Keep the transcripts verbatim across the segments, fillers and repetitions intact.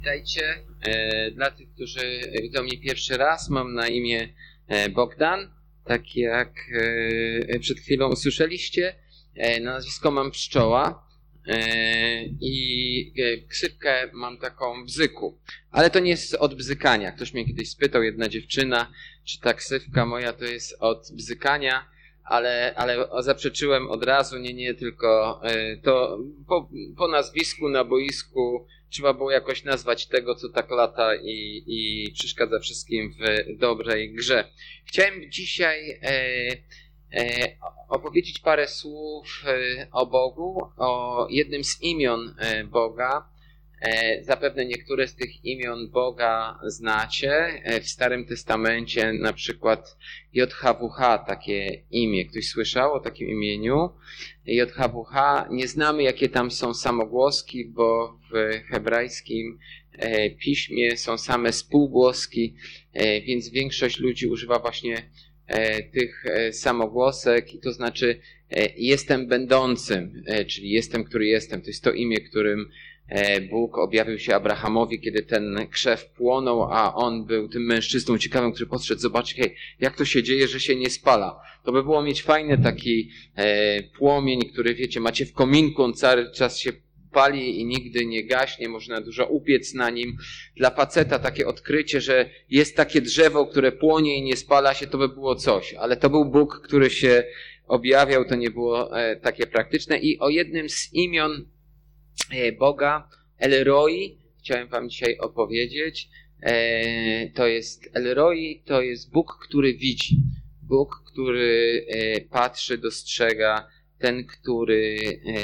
Witajcie. Dla tych, którzy widzą mnie pierwszy raz, mam na imię Bogdan, tak jak przed chwilą usłyszeliście. Na nazwisko mam Pszczoła i ksywkę mam taką Bzyku. Ale to nie jest od bzykania. Ktoś mnie kiedyś spytał, jedna dziewczyna, czy ta ksywka moja to jest od bzykania, ale, ale zaprzeczyłem od razu, nie, nie, tylko to po, po nazwisku na boisku trzeba było jakoś nazwać tego, co tak lata i, i przeszkadza wszystkim w dobrej grze. Chciałem dzisiaj e, e, opowiedzieć parę słów o Bogu, o jednym z imion Boga. E, zapewne niektóre z tych imion Boga znacie. W Starym Testamencie na przykład J H W H, takie imię. Ktoś słyszał o takim imieniu? J H W H, nie znamy jakie tam są samogłoski, bo w hebrajskim e, piśmie są same spółgłoski, e, więc większość ludzi używa właśnie e, tych e, samogłosek i to znaczy e, jestem będącym, e, czyli jestem, który jestem. To jest to imię, którym Bóg objawił się Abrahamowi, kiedy ten krzew płonął, a on był tym mężczyzną ciekawym, który podszedł zobaczyć, hej, jak to się dzieje, że się nie spala. To by było mieć fajny taki e, płomień, który, wiecie, macie w kominku, on cały czas się pali i nigdy nie gaśnie, można dużo upiec na nim. Dla faceta takie odkrycie, że jest takie drzewo, które płonie i nie spala się, to by było coś. Ale to był Bóg, który się objawiał, to nie było e, takie praktyczne. I o jednym z imion Boga, El Roi, chciałem wam dzisiaj opowiedzieć. E, to jest El Roi, to jest Bóg, który widzi. Bóg, który e, patrzy, dostrzega, ten, który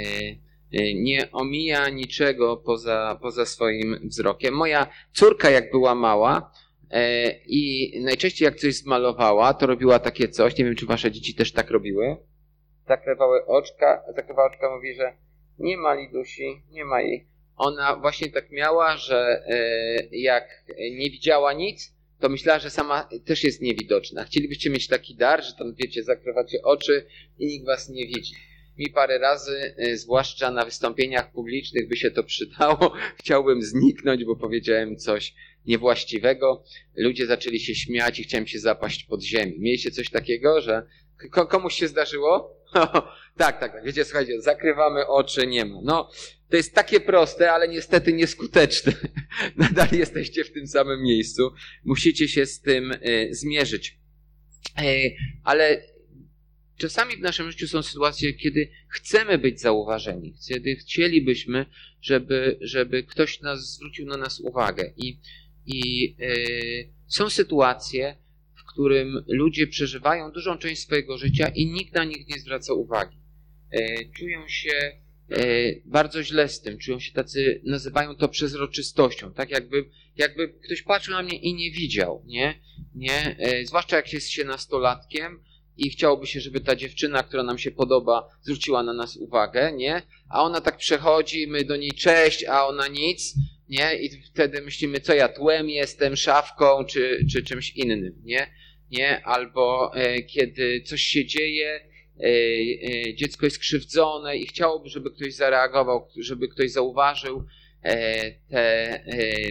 e, nie omija niczego poza, poza swoim wzrokiem. Moja córka, jak była mała e, i najczęściej jak coś zmalowała, to robiła takie coś, nie wiem, czy wasze dzieci też tak robiły, zakrywały oczka, zakrywa oczka, mówi, że nie ma Lidusi, nie ma jej. Ona właśnie tak miała, że e, jak nie widziała nic, to myślała, że sama też jest niewidoczna. Chcielibyście mieć taki dar, że tam, wiecie, zakrywacie oczy i nikt was nie widzi. Mi parę razy, e, zwłaszcza na wystąpieniach publicznych, by się to przydało. Chciałbym zniknąć, bo powiedziałem coś niewłaściwego. Ludzie zaczęli się śmiać i chciałem się zapaść pod ziemię. Mieliście coś takiego, że komuś się zdarzyło? tak, tak, tak. Wiecie, słuchajcie, zakrywamy oczy, nie ma. No, to jest takie proste, ale niestety nieskuteczne. Nadal jesteście w tym samym miejscu. Musicie się z tym y, zmierzyć. Y, ale czasami w naszym życiu są sytuacje, kiedy chcemy być zauważeni. Kiedy chcielibyśmy, żeby, żeby ktoś nas zwrócił na nas uwagę. I, i y, są sytuacje, w którym ludzie przeżywają dużą część swojego życia i nikt na nich nie zwraca uwagi. E, czują się e, bardzo źle z tym, czują się tacy, nazywają to przezroczystością, tak jakby, jakby ktoś patrzył na mnie i nie widział, nie? nie? E, zwłaszcza jak jest się nastolatkiem i chciałoby się, żeby ta dziewczyna, która nam się podoba, zwróciła na nas uwagę, nie? A ona tak przechodzi, my do niej cześć, a ona nic, nie? I wtedy myślimy, co ja tłem jestem, szafką, czy, czy czymś innym, nie? Nie? Albo e, kiedy coś się dzieje, e, e, dziecko jest krzywdzone i chciałoby, żeby ktoś zareagował, żeby ktoś zauważył e, te e,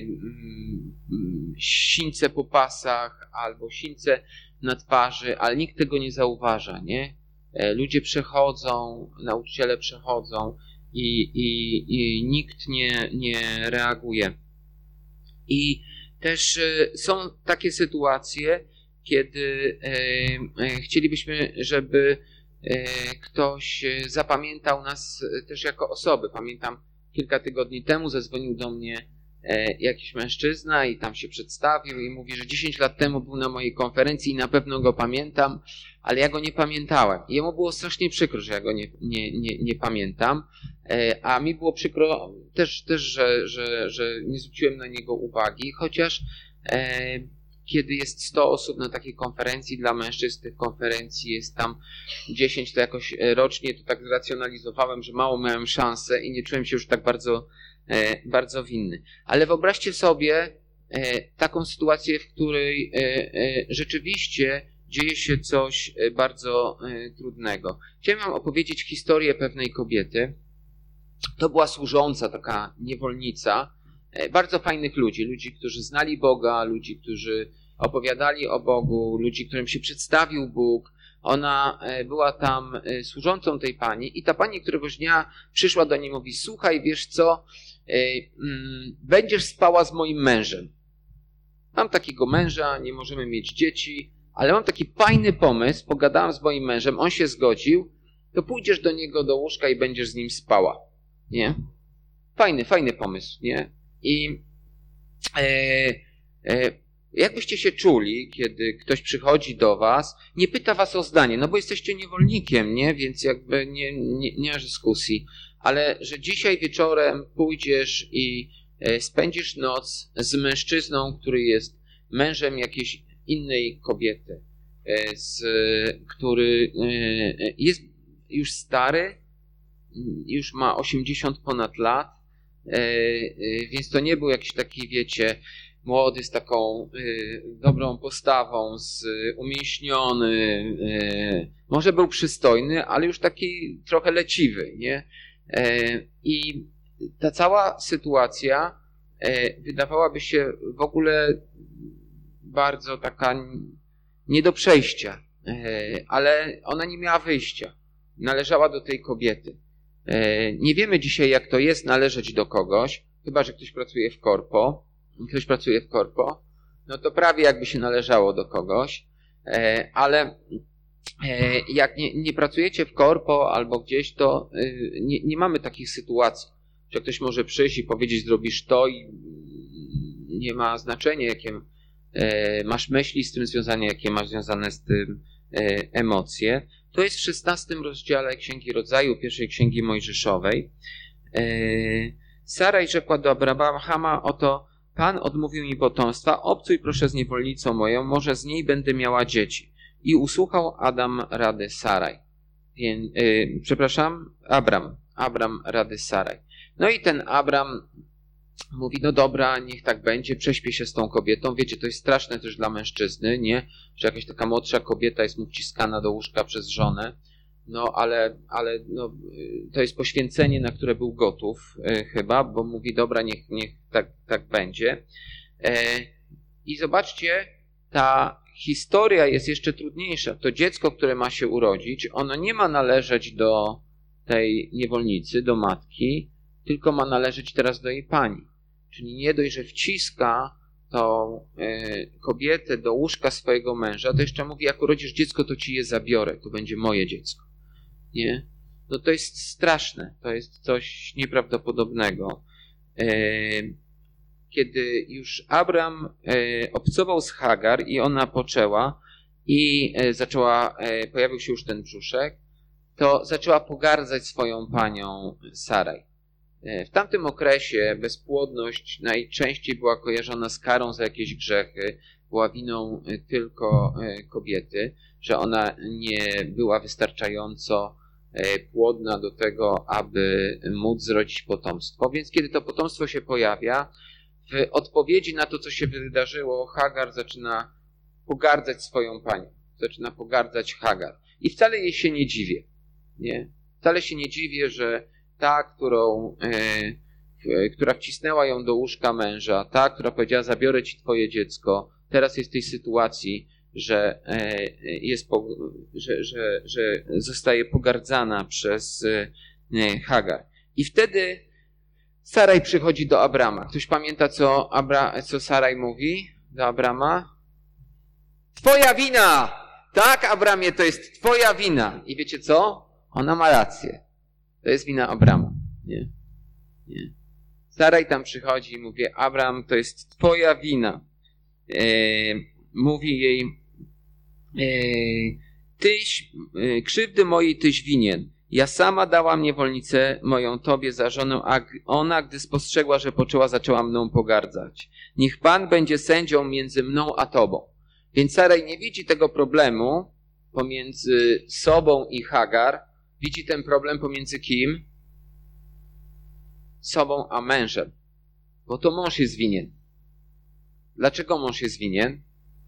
mm, sińce po pasach albo sińce na twarzy, ale nikt tego nie zauważa, nie? E, ludzie przechodzą, nauczyciele przechodzą i, i, i nikt nie, nie reaguje. I też e, są takie sytuacje, kiedy e, e, chcielibyśmy, żeby e, ktoś zapamiętał nas też jako osoby. Pamiętam, kilka tygodni temu zadzwonił do mnie e, jakiś mężczyzna i tam się przedstawił i mówi, że dziesięć lat temu był na mojej konferencji i na pewno go pamiętam, ale ja go nie pamiętałem. I jemu było strasznie przykro, że ja go nie, nie, nie, nie pamiętam, e, a mi było przykro też, też że, że, że nie zwróciłem na niego uwagi, chociaż e, kiedy jest sto osób na takiej konferencji, dla mężczyzn tych konferencji jest tam dziesięć, to jakoś rocznie to tak zracjonalizowałem, że mało miałem szansę i nie czułem się już tak bardzo, e, bardzo winny. Ale wyobraźcie sobie e, taką sytuację, w której e, e, rzeczywiście dzieje się coś bardzo e, trudnego. Chciałem wam opowiedzieć historię pewnej kobiety. To była służąca, taka niewolnica, bardzo fajnych ludzi, ludzi, którzy znali Boga, ludzi, którzy opowiadali o Bogu, ludzi, którym się przedstawił Bóg. Ona była tam służącą tej pani i ta pani któregoś dnia przyszła do niej i mówi: słuchaj, wiesz co, będziesz spała z moim mężem. Mam takiego męża, nie możemy mieć dzieci, ale mam taki fajny pomysł, pogadałam z moim mężem, on się zgodził, to pójdziesz do niego do łóżka i będziesz z nim spała. Nie? Fajny, fajny pomysł, nie? I e, e, jakbyście się czuli, kiedy ktoś przychodzi do was, nie pyta was o zdanie, no bo jesteście niewolnikiem, nie? Więc jakby nie, nie, nie ma dyskusji, ale że dzisiaj wieczorem pójdziesz i e, spędzisz noc z mężczyzną, który jest mężem jakiejś innej kobiety, e, z, który e, jest już stary, już ma osiemdziesiąt ponad lat, więc to nie był jakiś taki, wiecie, młody z taką dobrą postawą, z umięśniony, może był przystojny, ale już taki trochę leciwy, nie? I ta cała sytuacja wydawałaby się w ogóle bardzo taka nie do przejścia, ale ona nie miała wyjścia. Należała do tej kobiety. Nie wiemy dzisiaj, jak to jest należeć do kogoś, chyba że ktoś pracuje w korpo. Ktoś pracuje w korpo, no to prawie jakby się należało do kogoś, ale jak nie, nie pracujecie w korpo albo gdzieś, to nie, nie mamy takich sytuacji, że ktoś może przyjść i powiedzieć: zrobisz to, i nie ma znaczenia, jakie masz myśli z tym związane, jakie masz związane z tym emocje. To jest w szesnastym rozdziale Księgi Rodzaju, pierwszej Księgi Mojżeszowej. Saraj rzekła do Abrahama: oto Pan odmówił mi potomstwa, obcuj proszę z niewolnicą moją, może z niej będę miała dzieci. I usłuchał Adam rady Saraj. Yy, przepraszam, Abram. Abram rady Saraj. No i ten Abram mówi: no dobra, niech tak będzie, prześpię się z tą kobietą. Wiecie, to jest straszne też dla mężczyzny, nie? Że jakaś taka młodsza kobieta jest mu wciskana do łóżka przez żonę. No ale, ale no, to jest poświęcenie, na które był gotów e, chyba, bo mówi: dobra, niech, niech tak, tak będzie. E, I zobaczcie, ta historia jest jeszcze trudniejsza. To dziecko, które ma się urodzić, ono nie ma należeć do tej niewolnicy, do matki, tylko ma należeć teraz do jej pani. Czyli nie dość, że wciska tą e, kobietę do łóżka swojego męża, to jeszcze mówi: jak urodzisz dziecko, to ci je zabiorę, to będzie moje dziecko. Nie? No to jest straszne, to jest coś nieprawdopodobnego. E, kiedy już Abram e, obcował z Hagar i ona poczęła i e, zaczęła, e, pojawił się już ten brzuszek, to zaczęła pogardzać swoją panią Saraj. W tamtym okresie bezpłodność najczęściej była kojarzona z karą za jakieś grzechy, była winą tylko kobiety, że ona nie była wystarczająco płodna do tego, aby móc zrodzić potomstwo. Więc kiedy to potomstwo się pojawia, w odpowiedzi na to, co się wydarzyło, Hagar zaczyna pogardzać swoją panią. Zaczyna pogardzać Hagar. I wcale jej się nie dziwię. Nie? Wcale się nie dziwię, że ta, którą, e, która wcisnęła ją do łóżka męża, ta, która powiedziała: zabiorę ci twoje dziecko, teraz jest w tej sytuacji, że, e, jest po, że, że, że zostaje pogardzana przez e, Hagar. I wtedy Saraj przychodzi do Abrama. Ktoś pamięta, co, Abra, co Saraj mówi do Abrama? Twoja wina! Tak, Abramie, to jest twoja wina. I wiecie co? Ona ma rację. To jest wina Abrama. Nie? Nie. Saraj tam przychodzi i mówi: Abram, to jest twoja wina. E, mówi jej: e, tyś, e, krzywdy mojej tyś winien. Ja sama dałam niewolnicę moją tobie za żonę, a ona, gdy spostrzegła, że poczęła, zaczęła mną pogardzać. Niech Pan będzie sędzią między mną a tobą. Więc Saraj nie widzi tego problemu pomiędzy sobą i Hagar. Widzi ten problem pomiędzy kim? Sobą a mężem. Bo to mąż jest winien. Dlaczego mąż jest winien?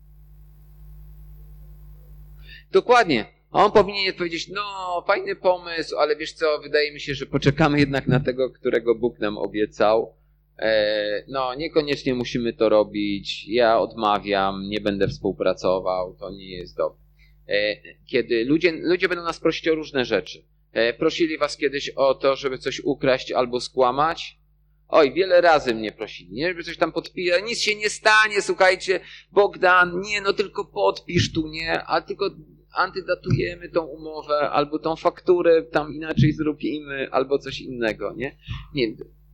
Dokładnie. On powinien powiedzieć: no, fajny pomysł, ale wiesz co, wydaje mi się, że poczekamy jednak na tego, którego Bóg nam obiecał. e, no niekoniecznie musimy to robić, ja odmawiam, nie będę współpracował, to nie jest dobre. E, kiedy ludzie, ludzie będą nas prosić o różne rzeczy. E, prosili was kiedyś o to, żeby coś ukraść albo skłamać? Oj, wiele razy mnie prosili, nie? Żeby coś tam podpisać, nic się nie stanie, słuchajcie, Bogdan, nie, no tylko podpisz tu, nie? A tylko antydatujemy tą umowę, albo tą fakturę tam inaczej zrobimy, albo coś innego, nie? Nie,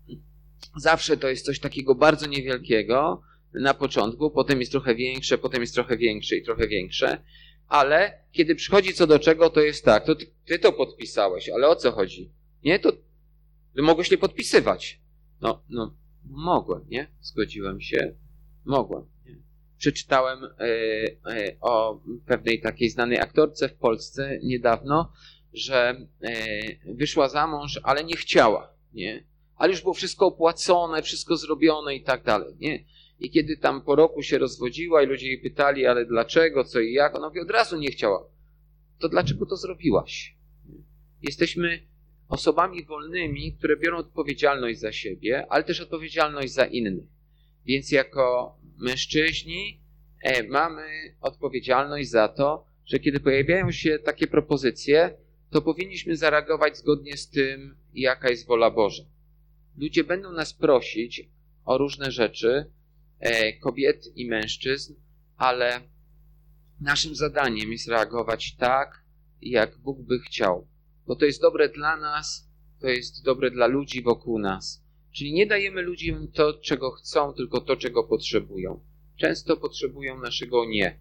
zawsze to jest coś takiego bardzo niewielkiego na początku, potem jest trochę większe, potem jest trochę większe i trochę większe, ale kiedy przychodzi co do czego, to jest tak, to ty, ty to podpisałeś, ale o co chodzi? Nie, to ty mogłeś nie podpisywać. No, no, mogłem, nie? Zgodziłem się, mogłem. Nie? Przeczytałem y, y, o pewnej takiej znanej aktorce w Polsce niedawno, że y, wyszła za mąż, ale nie chciała, nie? Ale już było wszystko opłacone, wszystko zrobione i tak dalej, nie? I kiedy tam po roku się rozwodziła i ludzie jej pytali, ale dlaczego, co i jak, ona mówi, od razu nie chciała. To dlaczego to zrobiłaś? Jesteśmy osobami wolnymi, które biorą odpowiedzialność za siebie, ale też odpowiedzialność za innych. Więc jako mężczyźni e, mamy odpowiedzialność za to, że kiedy pojawiają się takie propozycje, to powinniśmy zareagować zgodnie z tym, jaka jest wola Boża. Ludzie będą nas prosić o różne rzeczy, e, kobiet i mężczyzn, ale naszym zadaniem jest reagować tak, jak Bóg by chciał. Bo to jest dobre dla nas, to jest dobre dla ludzi wokół nas. Czyli nie dajemy ludziom to, czego chcą, tylko to, czego potrzebują. Często potrzebują naszego nie.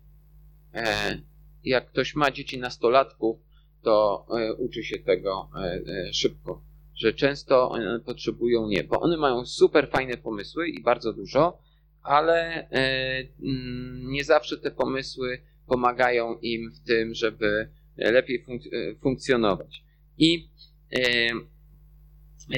E, jak ktoś ma dzieci nastolatków, to e, uczy się tego e, e, szybko. Że często one potrzebują nie, bo one mają super fajne pomysły i bardzo dużo, ale e, mm, nie zawsze te pomysły pomagają im w tym, żeby lepiej funk- funkcjonować. I e, e,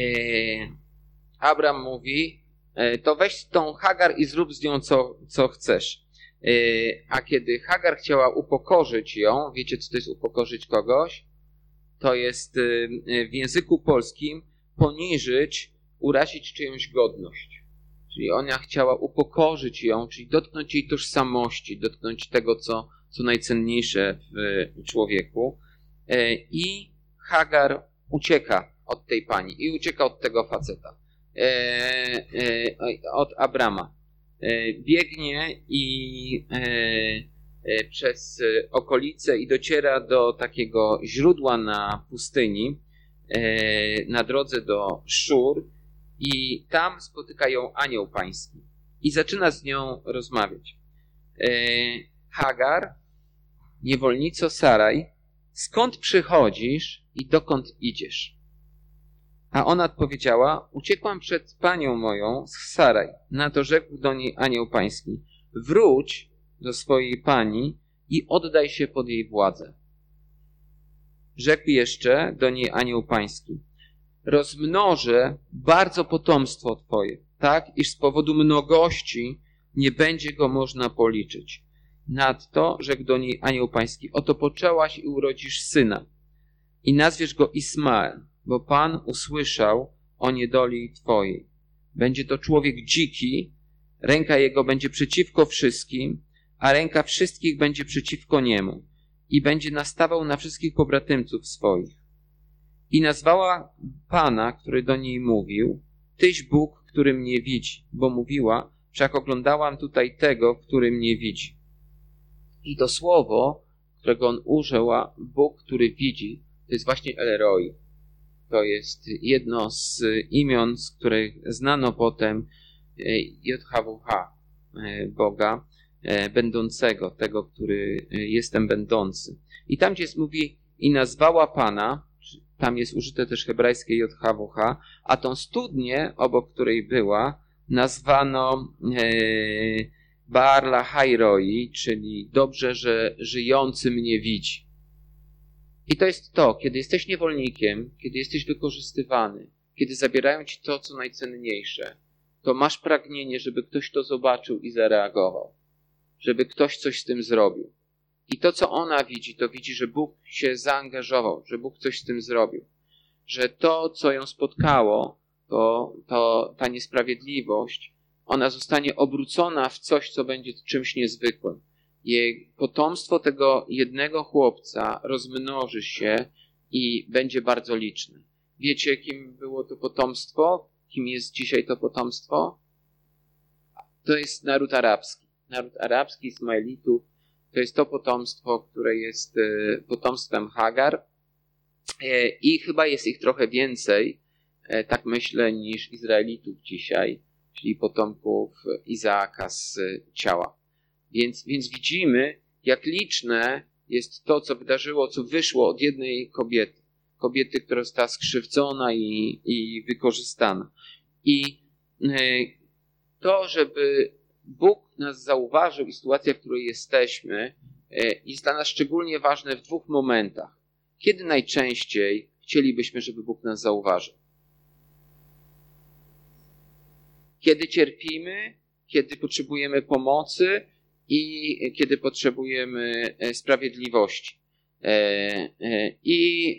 Abram mówi, e, to weź tą Hagar i zrób z nią co, co chcesz. E, a kiedy Hagar chciała upokorzyć ją, wiecie co to jest upokorzyć kogoś? To jest e, w języku polskim poniżyć, urazić czyjąś godność. Czyli ona chciała upokorzyć ją, czyli dotknąć jej tożsamości, dotknąć tego, co, co najcenniejsze w człowieku. E, I Hagar ucieka od tej pani i ucieka od tego faceta, e, e, od Abrama. E, biegnie i e, e, przez okolice i dociera do takiego źródła na pustyni, e, na drodze do Szur i tam spotyka ją anioł pański i zaczyna z nią rozmawiać. E, Hagar, niewolnico Saraj, skąd przychodzisz i dokąd idziesz? A ona odpowiedziała, uciekłam przed panią moją z Saraj. Na to rzekł do niej anioł pański, wróć do swojej pani i oddaj się pod jej władzę. Rzekł jeszcze do niej anioł pański, rozmnożę bardzo potomstwo twoje, tak iż z powodu mnogości nie będzie go można policzyć. Nadto rzekł do niej anioł pański, oto poczęłaś i urodzisz syna i nazwiesz go Ismael, bo Pan usłyszał o niedoli twojej. Będzie to człowiek dziki, ręka jego będzie przeciwko wszystkim, a ręka wszystkich będzie przeciwko niemu i będzie nastawał na wszystkich pobratymców swoich. I nazwała Pana, który do niej mówił, Tyś Bóg, który mnie widzi, bo mówiła, wszak oglądałam tutaj tego, który mnie widzi. I to słowo, którego on użył, Bóg, który widzi, to jest właśnie El Roi. To jest jedno z imion, z których znano potem J H W H, Boga będącego, tego, który jestem będący. I tam, gdzie jest, mówi i nazwała Pana, tam jest użyte też hebrajskie J H W H, a tą studnię, obok której była, nazwano e, Baal Lahai Roi, czyli dobrze, że żyjący mnie widzi. I to jest to, kiedy jesteś niewolnikiem, kiedy jesteś wykorzystywany, kiedy zabierają ci to, co najcenniejsze, to masz pragnienie, żeby ktoś to zobaczył i zareagował. Żeby ktoś coś z tym zrobił. I to, co ona widzi, to widzi, że Bóg się zaangażował, że Bóg coś z tym zrobił. Że to, co ją spotkało, to, to ta niesprawiedliwość, ona zostanie obrócona w coś, co będzie czymś niezwykłym. Jej potomstwo tego jednego chłopca rozmnoży się i będzie bardzo liczne. Wiecie, kim było to potomstwo? Kim jest dzisiaj to potomstwo? To jest naród arabski. Naród arabski, Ismailitów, to jest to potomstwo, które jest potomstwem Hagar. I chyba jest ich trochę więcej, tak myślę, niż Izraelitów dzisiaj, czyli potomków Izaaka z ciała. Więc, więc widzimy, jak liczne jest to, co wydarzyło, co wyszło od jednej kobiety. Kobiety, która została skrzywdzona i, i wykorzystana. I to, żeby Bóg nas zauważył i sytuacja, w której jesteśmy, jest dla nas szczególnie ważne w dwóch momentach. Kiedy najczęściej chcielibyśmy, żeby Bóg nas zauważył? Kiedy cierpimy, kiedy potrzebujemy pomocy i kiedy potrzebujemy sprawiedliwości. I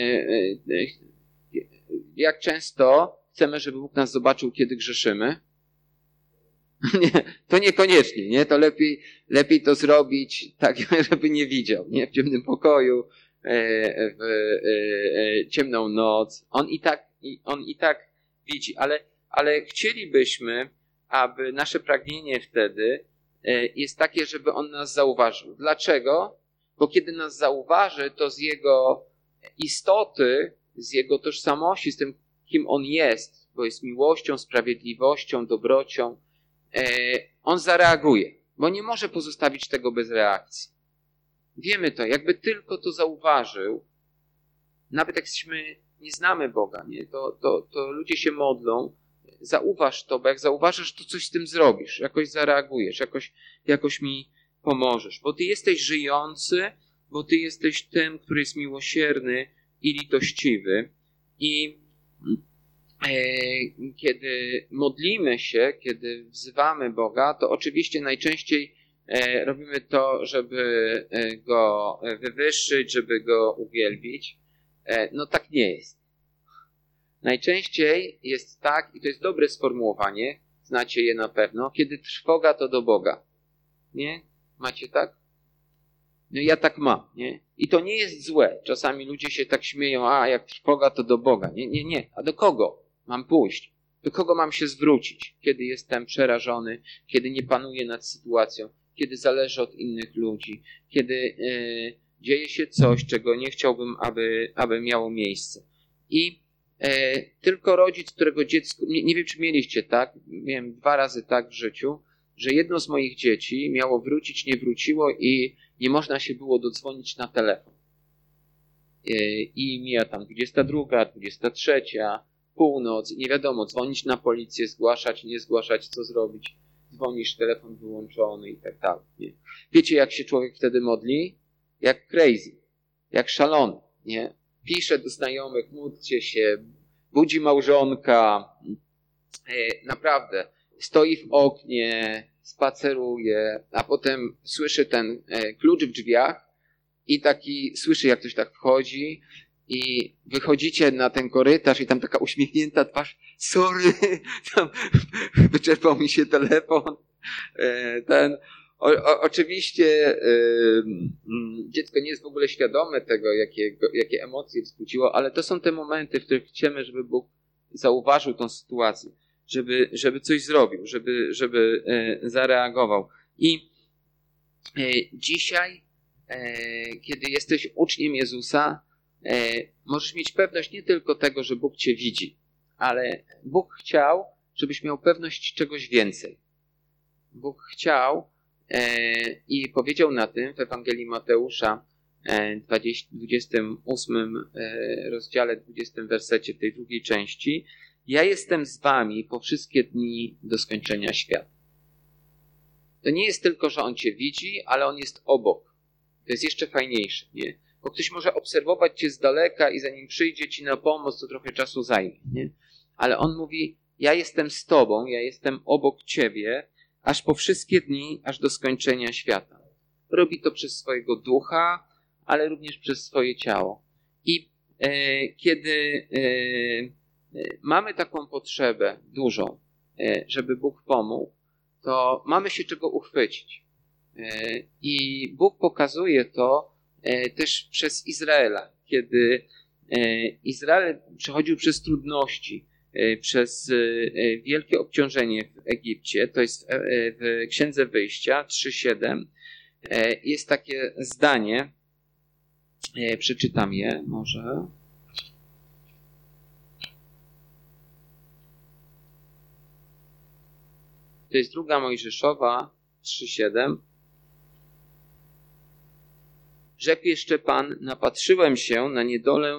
jak często chcemy, żeby Bóg nas zobaczył, kiedy grzeszymy? Nie, to niekoniecznie, nie? To lepiej, lepiej to zrobić tak, żeby nie widział, nie? W ciemnym pokoju, w ciemną noc. On i tak, on i tak widzi, ale, ale chcielibyśmy, aby nasze pragnienie wtedy jest takie, żeby on nas zauważył. Dlaczego? Bo kiedy nas zauważy, to z jego istoty, z jego tożsamości, z tym, kim on jest, bo jest miłością, sprawiedliwością, dobrocią, on zareaguje, bo nie może pozostawić tego bez reakcji. Wiemy to, jakby tylko to zauważył, nawet jak jesteśmy, nie znamy Boga, nie? To, to, to ludzie się modlą, zauważ to, bo jak zauważysz, to coś z tym zrobisz, jakoś zareagujesz, jakoś, jakoś mi pomożesz, bo Ty jesteś żyjący, bo Ty jesteś tym, który jest miłosierny i litościwy. I e, kiedy modlimy się, kiedy wzywamy Boga, to oczywiście najczęściej e, robimy to, żeby Go wywyższyć, żeby Go uwielbić. E, no tak nie jest. Najczęściej jest tak, i to jest dobre sformułowanie, znacie je na pewno, kiedy trwoga to do Boga. Nie? Macie tak? No ja tak mam, nie? I to nie jest złe. Czasami ludzie się tak śmieją, a jak trwoga to do Boga. Nie, nie, nie. A do kogo mam pójść? Do kogo mam się zwrócić? Kiedy jestem przerażony, kiedy nie panuję nad sytuacją, kiedy zależy od innych ludzi, kiedy yy, dzieje się coś, czego nie chciałbym, aby, aby miało miejsce. I yy, tylko rodzic, którego dziecko... Nie, nie wiem, czy mieliście tak. Miałem dwa razy tak w życiu, że jedno z moich dzieci miało wrócić, nie wróciło i nie można się było dodzwonić na telefon. I mija tam dwudziesta druga, dwudziesta trzecia, północ i nie wiadomo, dzwonić na policję, zgłaszać, nie zgłaszać, co zrobić. Dzwonisz, telefon wyłączony i tak dalej. Nie? Wiecie, jak się człowiek wtedy modli? Jak crazy, jak szalony. Nie? Pisze do znajomych, módlcie się, budzi małżonka. Naprawdę. Stoi w oknie, spaceruje, a potem słyszy ten klucz w drzwiach i taki, słyszy jak ktoś tak wchodzi i wychodzicie na ten korytarz i tam taka uśmiechnięta twarz, sorry, tam wyczerpał mi się telefon. Ten, o, o, oczywiście y, dziecko nie jest w ogóle świadome tego, jakie, jakie emocje wzbudziło, ale to są te momenty, w których chcemy, żeby Bóg zauważył tą sytuację. Żeby, żeby coś zrobił, żeby, żeby e, zareagował. I e, dzisiaj, e, kiedy jesteś uczniem Jezusa, e, możesz mieć pewność nie tylko tego, że Bóg cię widzi, ale Bóg chciał, żebyś miał pewność czegoś więcej. Bóg chciał e, i powiedział na tym w Ewangelii Mateusza, e, dwudziestym ósmym e, rozdziale, dwudziestym wersecie tej drugiej części, ja jestem z wami po wszystkie dni do skończenia świata. To nie jest tylko, że on cię widzi, ale on jest obok. To jest jeszcze fajniejsze, nie? Bo ktoś może obserwować cię z daleka i zanim przyjdzie ci na pomoc, to trochę czasu zajmie, nie? Ale on mówi, ja jestem z tobą, ja jestem obok ciebie, aż po wszystkie dni, aż do skończenia świata. Robi to przez swojego ducha, ale również przez swoje ciało. I e, kiedy... E, mamy taką potrzebę dużą, żeby Bóg pomógł, to mamy się czego uchwycić. I Bóg pokazuje to też przez Izraela, kiedy Izrael przechodził przez trudności, przez wielkie obciążenie w Egipcie, to jest w Księdze Wyjścia trzy siedem, jest takie zdanie, przeczytam je może. To jest druga Mojżeszowa trzy siedem. Rzekł jeszcze Pan, napatrzyłem się na niedolę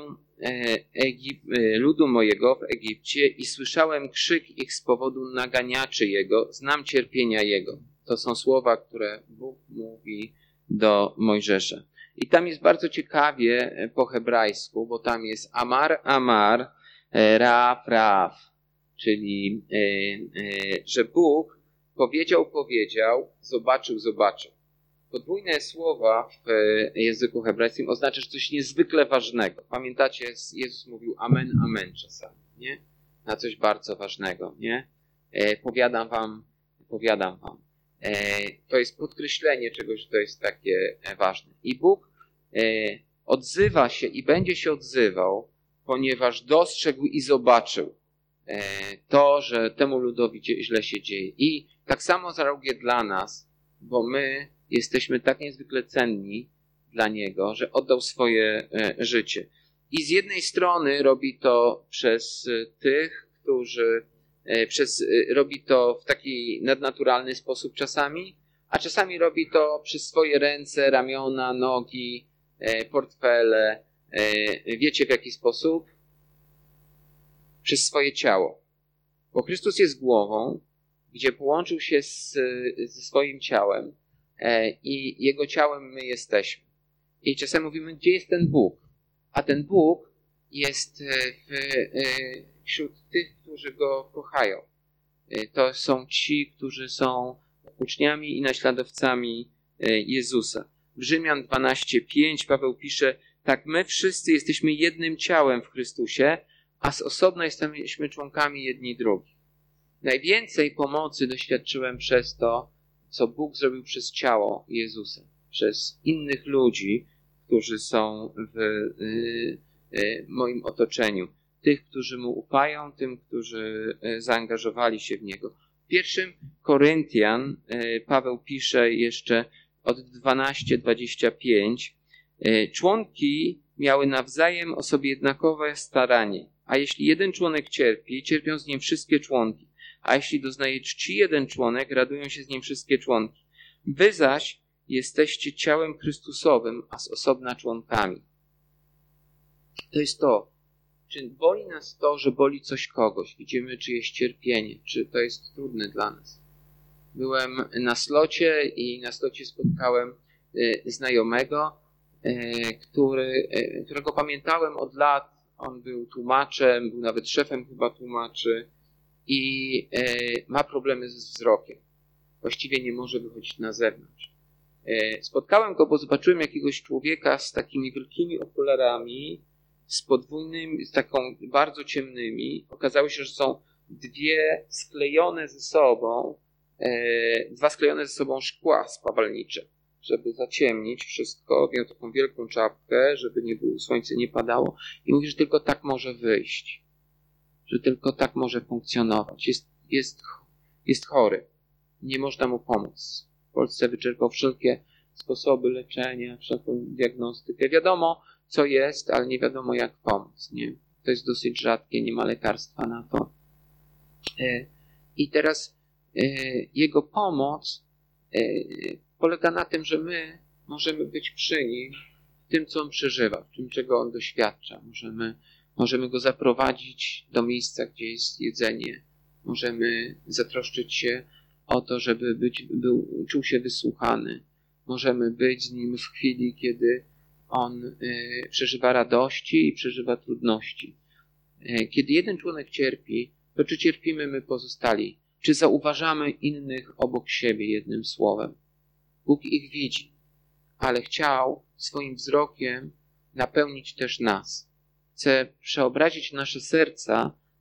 Egip- ludu mojego w Egipcie i słyszałem krzyk ich z powodu naganiaczy jego, znam cierpienia jego. To są słowa, które Bóg mówi do Mojżesza. I tam jest bardzo ciekawie po hebrajsku, bo tam jest Amar, Amar, Raf, Raf, czyli że Bóg powiedział, powiedział, zobaczył, zobaczył. Podwójne słowa w języku hebrajskim oznacza coś niezwykle ważnego. Pamiętacie, Jezus mówił amen, amen czasami, nie? Na coś bardzo ważnego, nie? E, powiadam wam, powiadam wam. E, to jest podkreślenie czegoś, że to jest takie ważne. I Bóg e, odzywa się i będzie się odzywał, ponieważ dostrzegł i zobaczył e, to, że temu ludowi źle się dzieje. I tak samo zareaguje dla nas, bo my jesteśmy tak niezwykle cenni dla Niego, że oddał swoje życie. I z jednej strony robi to przez tych, którzy przez, robi to w taki nadnaturalny sposób czasami, a czasami robi to przez swoje ręce, ramiona, nogi, portfele. Wiecie w jaki sposób? Przez swoje ciało. Bo Chrystus jest głową, gdzie połączył się z, ze swoim ciałem, i Jego ciałem my jesteśmy. I czasem mówimy, gdzie jest ten Bóg? A ten Bóg jest w, wśród tych, którzy Go kochają. To są ci, którzy są uczniami i naśladowcami Jezusa. W Rzymian dwanaście pięć Paweł pisze, tak my wszyscy jesteśmy jednym ciałem w Chrystusie, a z osobna jesteśmy członkami jedni drugich. Najwięcej pomocy doświadczyłem przez to, co Bóg zrobił przez ciało Jezusa, przez innych ludzi, którzy są w y, y, moim otoczeniu. Tych, którzy Mu ufają, tym, którzy y, zaangażowali się w Niego. W pierwszym Koryntian y, Paweł pisze jeszcze od dwanaście dwadzieścia pięć y, członki miały nawzajem o sobie jednakowe staranie, a jeśli jeden członek cierpi, cierpią z nim wszystkie członki. A jeśli doznaje czci jeden członek, radują się z nim wszystkie członki. Wy zaś jesteście ciałem Chrystusowym, a z osobna członkami. To jest to. Czy boli nas to, że boli coś kogoś? Widzimy czyjeś cierpienie. Czy to jest trudne dla nas? Byłem na slocie i na slocie spotkałem y, znajomego, y, który, y, którego pamiętałem od lat. On był tłumaczem, był nawet szefem chyba tłumaczy. I e, ma problemy ze wzrokiem. Właściwie nie może wychodzić na zewnątrz. E, spotkałem go, bo zobaczyłem jakiegoś człowieka z takimi wielkimi okularami, z podwójnymi, z taką bardzo ciemnymi. Okazało się, że są dwie sklejone ze sobą, e, dwa sklejone ze sobą szkła spawalnicze, żeby zaciemnić wszystko. Miał taką wielką czapkę, żeby nie było, słońce nie padało. I mówi, że tylko tak może wyjść. Że tylko tak może funkcjonować. Jest, jest, jest chory. Nie można mu pomóc. W Polsce wyczerpał wszelkie sposoby leczenia, wszelką diagnostykę. Wiadomo, co jest, ale nie wiadomo, jak pomóc. Nie? To jest dosyć rzadkie, nie ma lekarstwa na to. I teraz jego pomoc polega na tym, że my możemy być przy nim w tym, co on przeżywa, w tym, czego on doświadcza. Możemy Możemy go zaprowadzić do miejsca, gdzie jest jedzenie. Możemy zatroszczyć się o to, żeby być, był, czuł się wysłuchany. Możemy być z nim w chwili, kiedy on y, przeżywa radości i przeżywa trudności. Y, kiedy jeden członek cierpi, to czy cierpimy my pozostali? Czy zauważamy innych obok siebie jednym słowem? Bóg ich widzi, ale chciał swoim wzrokiem napełnić też nas. Chce przeobrazić nasze serca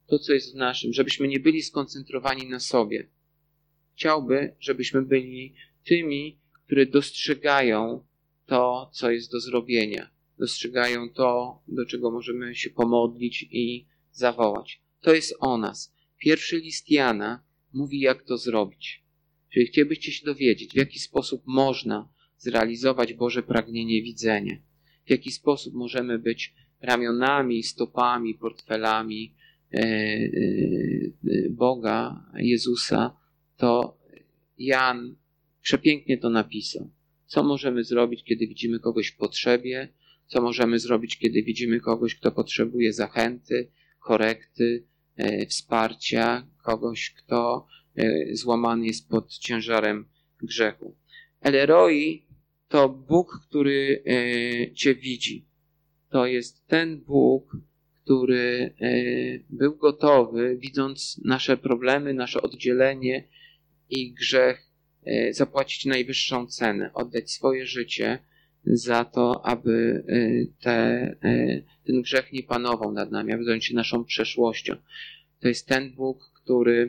to, co jest w naszym, żebyśmy nie byli skoncentrowani na sobie. Chciałby, żebyśmy byli tymi, które dostrzegają to, co jest do zrobienia. Dostrzegają to, do czego możemy się pomodlić i zawołać. To jest o nas. Pierwszy list Jana mówi, jak to zrobić. Jeżeli chcielibyście się dowiedzieć, w jaki sposób można zrealizować Boże pragnienie widzenia, w jaki sposób możemy być ramionami, stopami, portfelami e, e, Boga, Jezusa, to Jan przepięknie to napisał. Co możemy zrobić, kiedy widzimy kogoś w potrzebie, co możemy zrobić, kiedy widzimy kogoś, kto potrzebuje zachęty, korekty, e, wsparcia, kogoś, kto e, złamany jest pod ciężarem grzechu. El Roi to Bóg, który e, Cię widzi. To jest ten Bóg, który e, był gotowy, widząc nasze problemy, nasze oddzielenie i grzech, e, zapłacić najwyższą cenę, oddać swoje życie za to, aby te, ten grzech nie panował nad nami, aby zająć się naszą przeszłością. To jest ten Bóg, który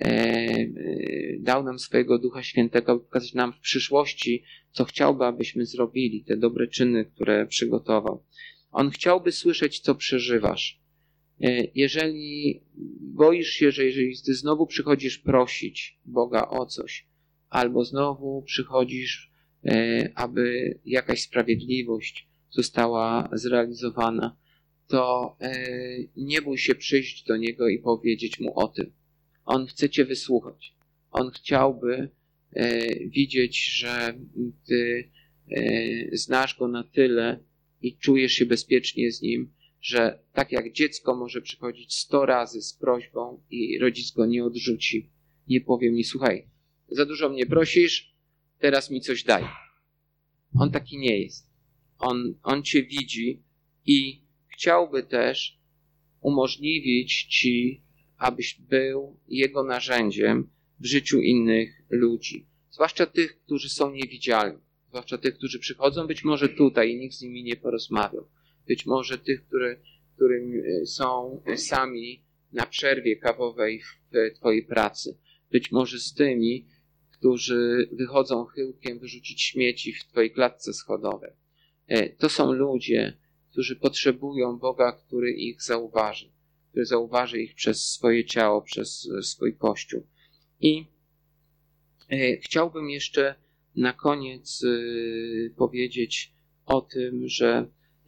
dał nam swojego Ducha Świętego, aby pokazać nam w przyszłości, co chciałby, abyśmy zrobili, te dobre czyny, które przygotował. On chciałby słyszeć, co przeżywasz. Jeżeli boisz się, że jeżeli ty znowu przychodzisz prosić Boga o coś, albo znowu przychodzisz, aby jakaś sprawiedliwość została zrealizowana, to nie bój się przyjść do Niego i powiedzieć Mu o tym. On chce Cię wysłuchać. On chciałby widzieć, że Ty znasz Go na tyle i czujesz się bezpiecznie z Nim, że tak jak dziecko może przychodzić sto razy z prośbą i rodzic go nie odrzuci, nie powie mi, słuchaj, za dużo mnie prosisz, teraz mi coś daj. On taki nie jest. On, on Cię widzi i chciałby też umożliwić Ci, abyś był Jego narzędziem w życiu innych ludzi. Zwłaszcza tych, którzy są niewidzialni. Zwłaszcza tych, którzy przychodzą być może tutaj i nikt z nimi nie porozmawiał. Być może tych, które, którym są sami na przerwie kawowej w Twojej pracy. Być może z tymi, którzy wychodzą chyłkiem wyrzucić śmieci w Twojej klatce schodowej. To są ludzie, którzy potrzebują Boga, który ich zauważy. Który zauważy ich przez swoje ciało, przez swój Kościół. I chciałbym jeszcze na koniec powiedzieć o tym, że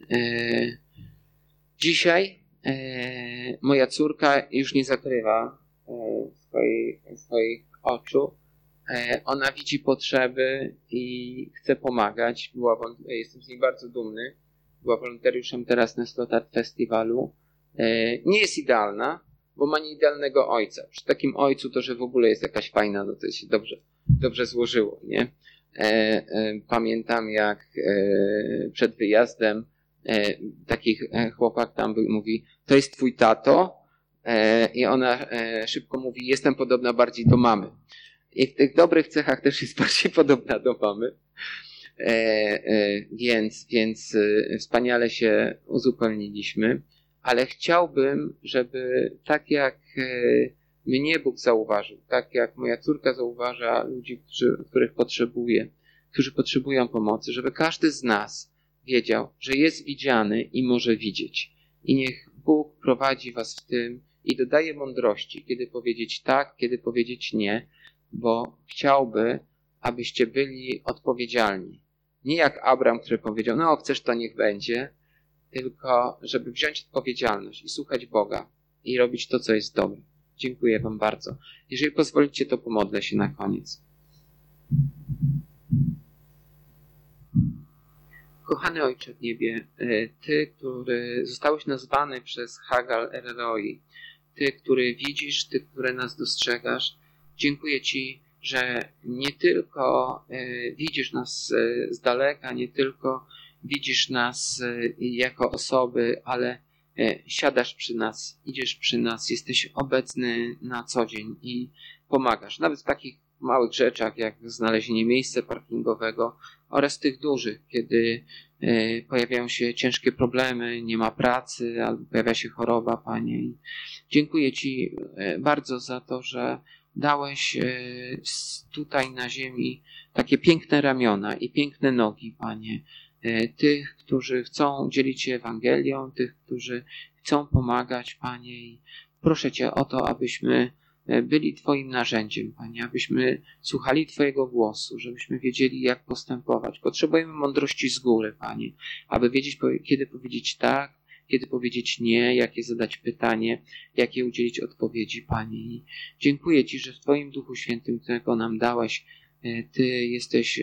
dzisiaj moja córka już nie zakrywa swoich, swoich oczu. Ona widzi potrzeby i chce pomagać. Była, jestem z niej bardzo dumny. Była wolontariuszem teraz na Slotart Festiwalu. Nie jest idealna, bo ma nieidealnego ojca. Przy takim ojcu to, że w ogóle jest jakaś fajna, no to się dobrze, dobrze złożyło, nie? Pamiętam, jak przed wyjazdem taki chłopak tam mówi, to jest twój tato? I ona szybko mówi, jestem podobna bardziej do mamy. I w tych dobrych cechach też jest bardziej podobna do mamy. Więc, więc wspaniale się uzupełniliśmy. Ale chciałbym, żeby tak jak mnie Bóg zauważył, tak jak moja córka zauważa ludzi, którzy, których potrzebuje, którzy potrzebują pomocy, żeby każdy z nas wiedział, że jest widziany i może widzieć. I niech Bóg prowadzi was w tym i dodaje mądrości, kiedy powiedzieć tak, kiedy powiedzieć nie, bo chciałby, abyście byli odpowiedzialni. Nie jak Abram, który powiedział, no chcesz, to niech będzie, tylko żeby wziąć odpowiedzialność i słuchać Boga i robić to, co jest dobre. Dziękuję wam bardzo. Jeżeli pozwolicie, to pomodlę się na koniec. Kochany Ojcze w niebie, Ty, który zostałeś nazwany przez Hagal El Roi, Ty, który widzisz, Ty, który nas dostrzegasz, dziękuję Ci, że nie tylko widzisz nas z daleka, nie tylko widzisz nas jako osoby, ale siadasz przy nas, idziesz przy nas, jesteś obecny na co dzień i pomagasz. Nawet w takich w małych rzeczach, jak znalezienie miejsca parkingowego, oraz tych dużych, kiedy e, pojawiają się ciężkie problemy, nie ma pracy, albo pojawia się choroba, Panie. I dziękuję Ci e, bardzo za to, że dałeś e, tutaj na ziemi takie piękne ramiona i piękne nogi, Panie. E, tych, którzy chcą dzielić się Ewangelią, tych, którzy chcą pomagać, Panie. I proszę Cię o to, abyśmy byli Twoim narzędziem, Panie, abyśmy słuchali Twojego głosu, żebyśmy wiedzieli, jak postępować. Potrzebujemy mądrości z góry, Panie, aby wiedzieć, kiedy powiedzieć tak, kiedy powiedzieć nie, jakie zadać pytanie, jakie udzielić odpowiedzi, Panie. I dziękuję Ci, że w Twoim Duchu Świętym, którego nam dałeś, Ty jesteś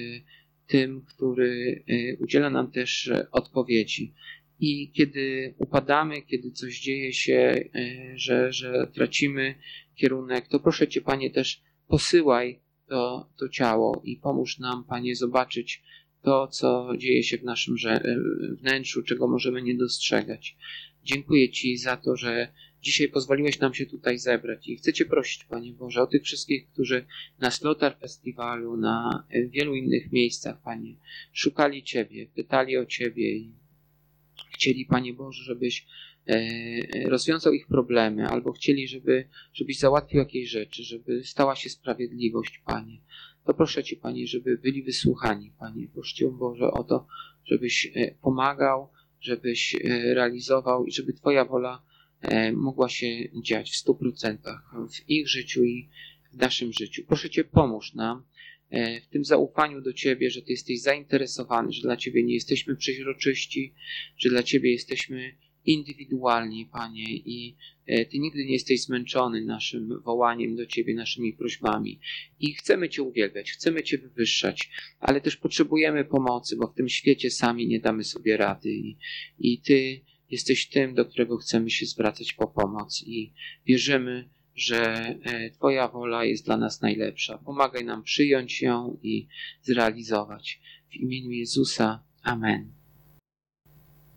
tym, który udziela nam też odpowiedzi. I kiedy upadamy, kiedy coś dzieje się, że, że tracimy kierunek, to proszę Cię, Panie, też posyłaj to, to ciało i pomóż nam, Panie, zobaczyć to, co dzieje się w naszym wnętrzu, czego możemy nie dostrzegać. Dziękuję Ci za to, że dzisiaj pozwoliłeś nam się tutaj zebrać i chcę Cię prosić, Panie Boże, o tych wszystkich, którzy na Slotar Festiwalu, na wielu innych miejscach, Panie, szukali Ciebie, pytali o Ciebie i chcieli, Panie Boże, żebyś rozwiązał ich problemy, albo chcieli, żeby, żebyś załatwił jakieś rzeczy, żeby stała się sprawiedliwość, Panie. To proszę Cię, Panie, żeby byli wysłuchani, Panie. Proszę Cię, Boże, o to, żebyś pomagał, żebyś realizował i żeby Twoja wola mogła się dziać w stu procentach w ich życiu i w naszym życiu. Proszę Cię, pomóż nam w tym zaufaniu do Ciebie, że Ty jesteś zainteresowany, że dla Ciebie nie jesteśmy przeźroczyści, że dla Ciebie jesteśmy indywidualni, Panie, i Ty nigdy nie jesteś zmęczony naszym wołaniem do Ciebie, naszymi prośbami. I chcemy Cię uwielbiać, chcemy Cię wywyższać, ale też potrzebujemy pomocy, bo w tym świecie sami nie damy sobie rady. I, i Ty jesteś tym, do którego chcemy się zwracać po pomoc i wierzymy, że Twoja wola jest dla nas najlepsza. Pomagaj nam przyjąć ją i zrealizować. W imieniu Jezusa. Amen.